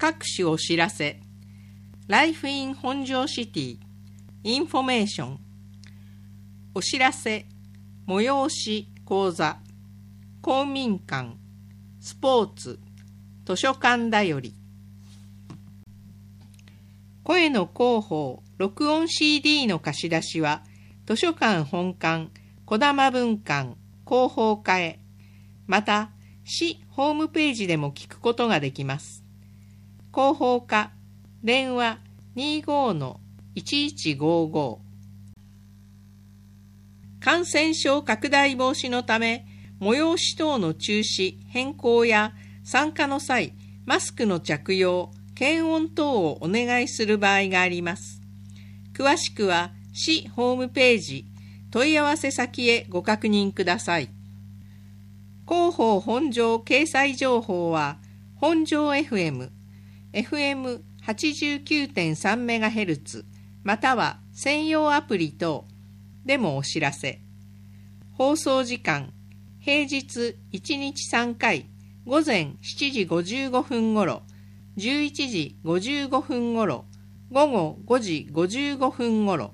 各種お知らせ、Life in 本庄シティ、インフォメーション、お知らせ、催し、講座、公民館、スポーツ、図書館だより。声の広報、録音 CD の貸し出しは、図書館本館、児玉分館、広報課へ、また、市ホームページでも聞くことができます。広報課、電話 25-1155。感染症拡大防止のため、催し等の中止、変更や参加の際、マスクの着用、検温等をお願いする場合があります。詳しくは市ホームページ、問い合わせ先へご確認ください。広報本庄掲載情報は、本庄 FM、89.3MHz または専用アプリ等でもお知らせ。放送時間、平日1日3回、午前7時55分ごろ、11時55分ごろ、午後5時55分ごろ。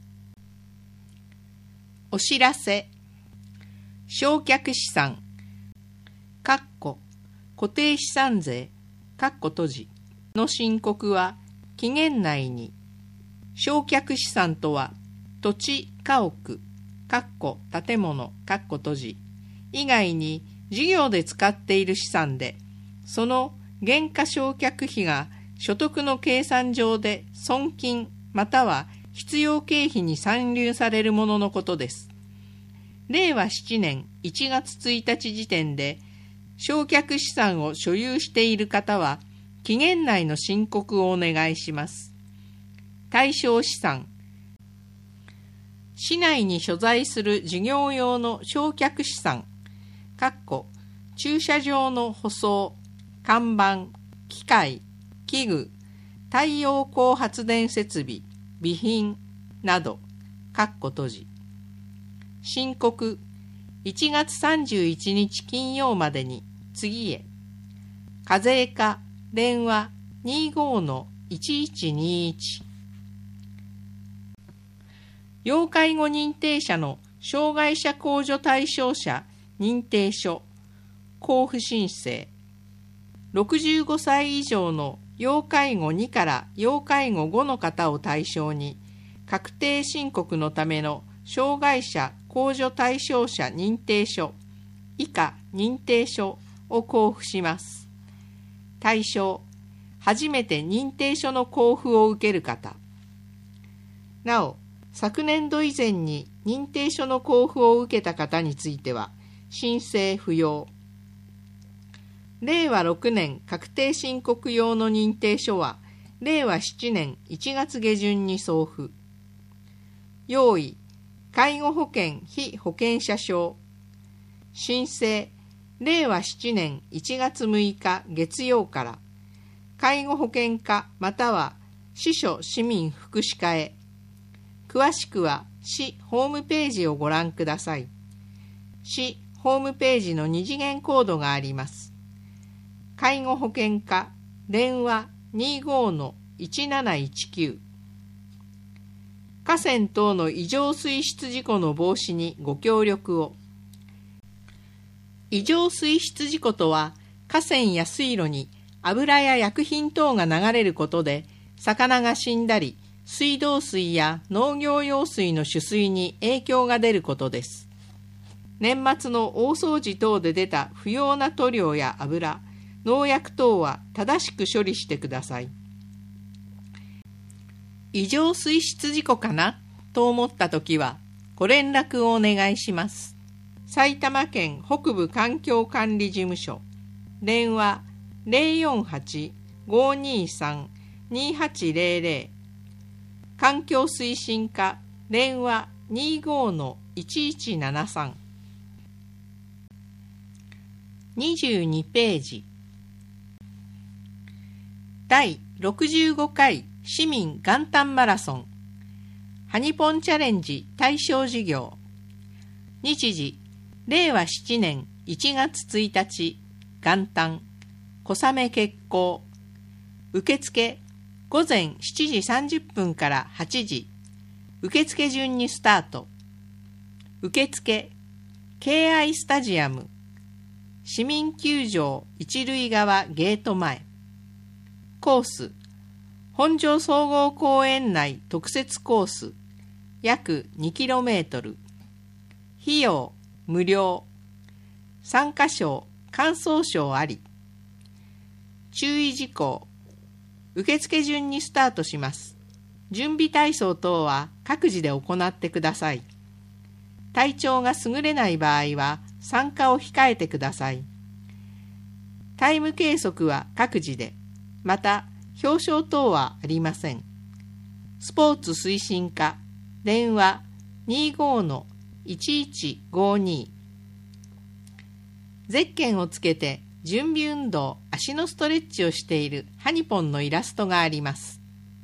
お知らせ。償却資産、固定資産税閉じの申告は期限内に、償却資産とは土地家屋建物閉じ以外に事業で使っている資産で、その減価償却費が所得の計算上で損金または必要経費に算入されるもののことです。令和7年1月1日時点で償却資産を所有している方は期限内の申告をお願いします。対象資産、市内に所在する事業用の償却資産駐車場の舗装、看板、機械、器具、太陽光発電設備、備品など閉じ申告1月31日金曜までに次へ。課税課電話 25-1121。要介護認定者の障害者控除対象者認定書交付申請。65歳以上の要介護2から要介護5の方を対象に、確定申告のための障害者控除対象者認定書以下認定書を交付します。対象、初めて認定書の交付を受ける方。なお、昨年度以前に認定書の交付を受けた方については申請不要。令和6年確定申告用の認定書は令和7年1月下旬に送付。用意、介護保険被保険者証。申請、令和7年1月6日月曜から、介護保険課または市所市民福祉課へ。詳しくは市ホームページをご覧ください。市ホームページの2次元コードがあります。介護保険課電話 25-1719。河川等の異常水質事故の防止にご協力を。異常水質事故とは、河川や水路に油や薬品等が流れることで魚が死んだり、水道水や農業用水の取水に影響が出ることです。年末の大掃除等で出た不要な塗料や油、農薬等は正しく処理してください。異常水質事故かなと思ったときはご連絡をお願いします。埼玉県北部環境管理事務所電話 048-523-2800。環境推進課電話 25-1173。 22ページ。第65回市民元旦マラソンハニポンチャレンジ対象事業。日時令和7年1月1日元旦小雨決行。 受付午前7時30分から8時、受付順にスタート。受付敬愛スタジアム市民球場一塁側ゲート前。コース本庄総合公園内特設コース約 2km。 費用無料。参加賞感想賞あり。注意事項、受付順にスタートします。準備体操等は各自で行ってください。体調が優れない場合は参加を控えてください。タイム計測は各自で、また表彰等はありません。スポーツ推進課電話 25-1152。 ゼッケンをつけて準備運動、足のストレッチをしているハニポンのイラストがあります。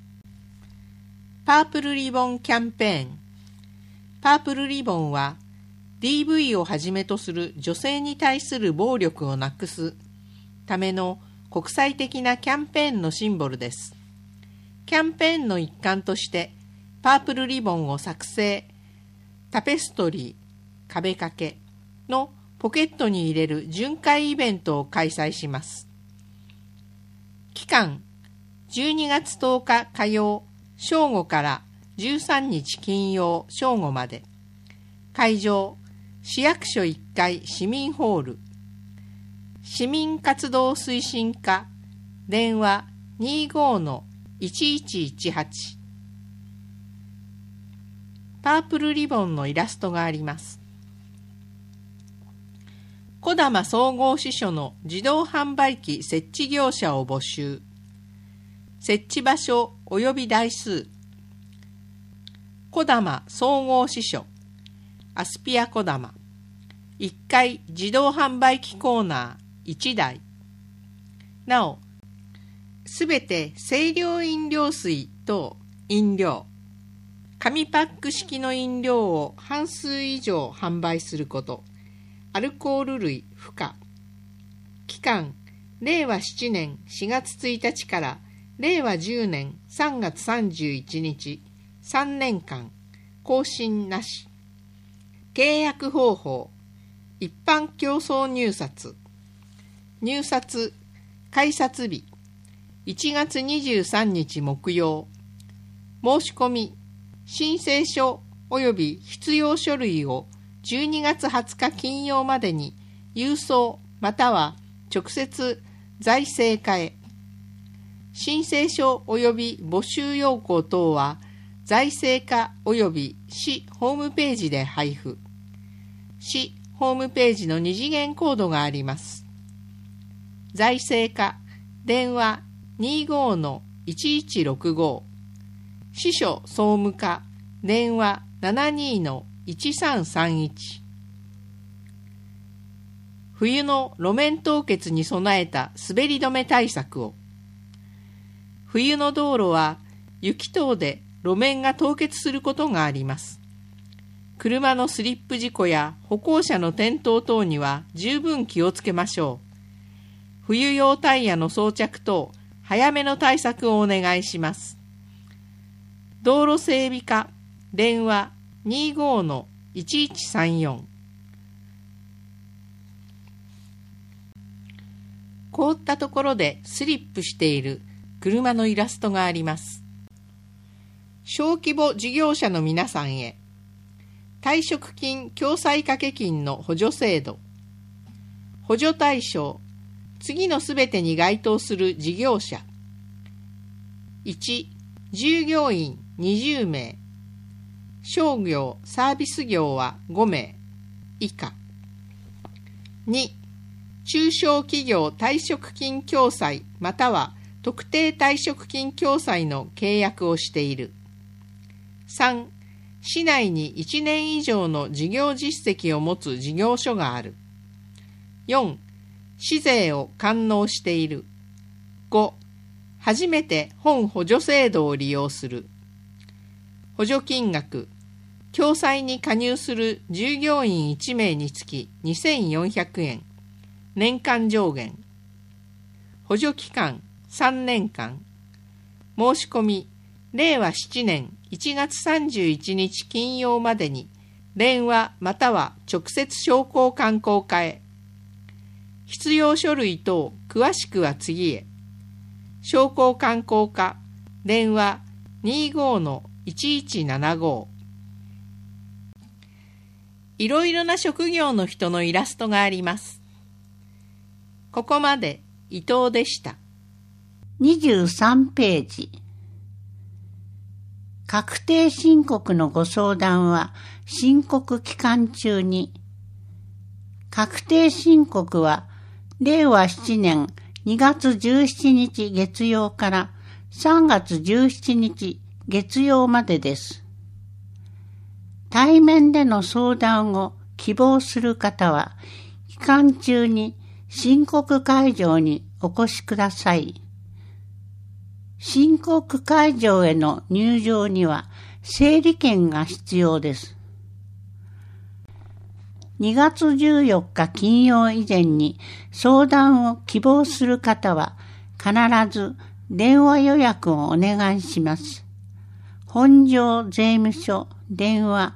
パープルリボンキャンペーン。パープルリボンは DV をはじめとする女性に対する暴力をなくすための国際的なキャンペーンのシンボルです。キャンペーンの一環としてパープルリボンを作成、タペストリー、壁掛けのポケットに入れる巡回イベントを開催します。期間12月10日火曜正午から13日金曜正午まで。会場市役所1階市民ホール。市民活動推進課電話 25-1118。 パープルリボンのイラストがあります。児玉総合支所の自動販売機設置業者を募集。設置場所及び台数。児玉総合支所アスピア児玉1階自動販売機コーナー1台。なお、すべて清涼飲料水等飲料、紙パック式の飲料を半数以上販売すること。アルコール類不可。期間令和7年4月1日から令和10年3月31日3年間更新なし。契約方法一般競争入札。入札開札日1月23日木曜。申し込み申請書及び必要書類を12月20日金曜までに郵送または直接財政課へ。申請書及び募集要項等は財政課及び市ホームページで配布。市ホームページの2次元コードがあります。財政課電話 25-1165。支所総務課電話 72-1331。冬の路面凍結に備えた滑り止め対策を。冬の道路は雪等で路面が凍結することがあります。車のスリップ事故や歩行者の転倒等には十分気をつけましょう。冬用タイヤの装着等早めの対策をお願いします。道路整備課電話 25-1134。 凍ったところでスリップしている車のイラストがあります。小規模事業者の皆さんへ、退職金共済掛金の補助制度。補助対象次のすべてに該当する事業者。1、従業員20名、商業・サービス業は5名以下。2、中小企業退職金共済または特定退職金共済の契約をしている。3、市内に1年以上の事業実績を持つ事業所がある。4、市税を完納している。5、初めて本補助制度を利用する。補助金額、共済に加入する従業員1名につき2400円、年間上限。補助期間 3年間。申し込み、令和7年1月31日金曜までに、電話または直接商工観光課へ。必要書類等詳しくは次へ。商工観光課、電話 25-1175。いろいろな職業の人のイラストがあります。ここまで伊藤でした。 23ページ。確定申告のご相談は申告期間中に。確定申告は令和7年2月17日月曜から3月17日月曜までです。対面での相談を希望する方は期間中に申告会場にお越しください。申告会場への入場には整理券が必要です。2月14日金曜以前に相談を希望する方は必ず電話予約をお願いします。本庄税務署電話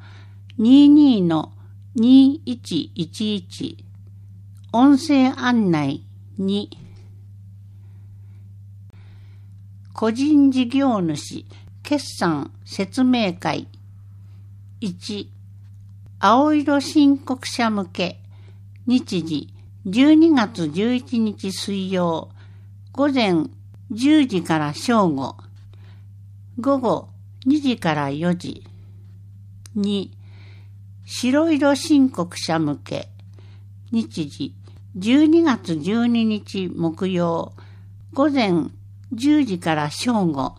22-2111 音声案内2。個人事業主決算説明会1。青色申告者向け日時12月11日水曜午前10時から正午午後2時から4時。2。白色申告者向け日時12月12日木曜午前10時から正午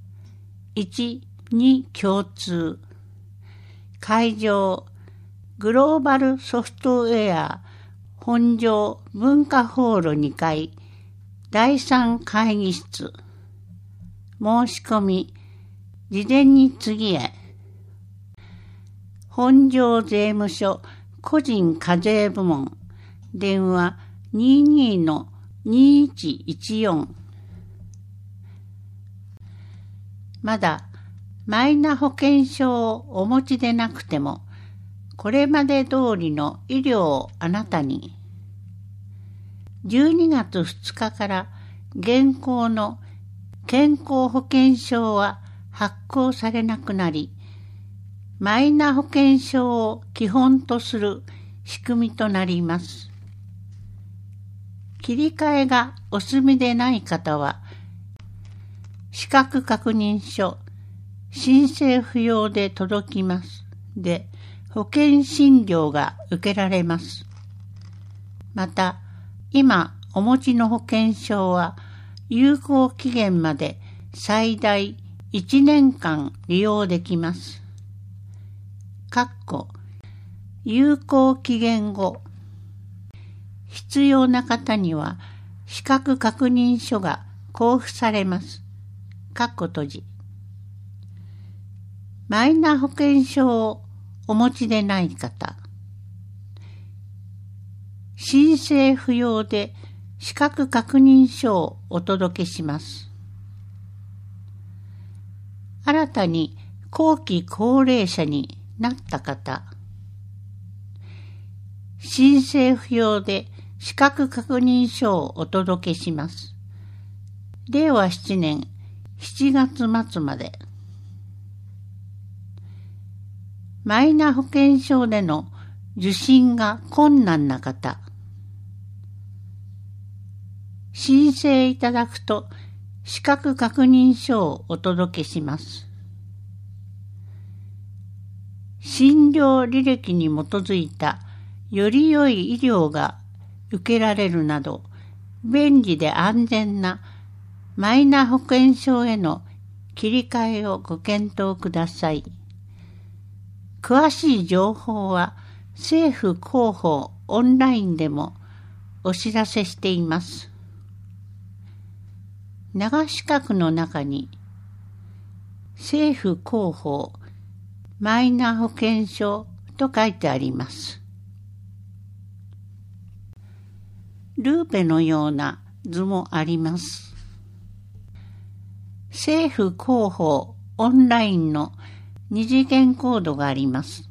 1、2共通。会場グローバルソフトウェア本庄文化ホール2階第3会議室。申し込み事前に次へ。本庄税務署個人課税部門電話 22-2114。まだマイナ保険証をお持ちでなくてもこれまで通りの医療をあなたに。12月2日から現行の健康保険証は発行されなくなり、マイナ保険証を基本とする仕組みとなります。切り替えがお済みでない方は、資格確認書、申請不要で届きます。で、保険診療が受けられます。また、今お持ちの保険証は有効期限まで最大1年間利用できます。有効期限後、必要な方には資格確認書が交付されます。閉じ。マイナ保険証をお持ちでない方、申請不要で資格確認書をお届けします。新たに後期高齢者になった方、申請不要で資格確認書をお届けします。令和7年7月末まで。マイナ保険証での受診が困難な方、申請いただくと資格確認書をお届けします。診療履歴に基づいたより良い医療が受けられるなど、便利で安全なマイナ保険証への切り替えをご検討ください。詳しい情報は政府広報オンラインでもお知らせしています。長四角の中に政府広報マイナ保険証と書いてあります。ルーペのような図もあります。 政府広報オンラインの二次元コードがあります。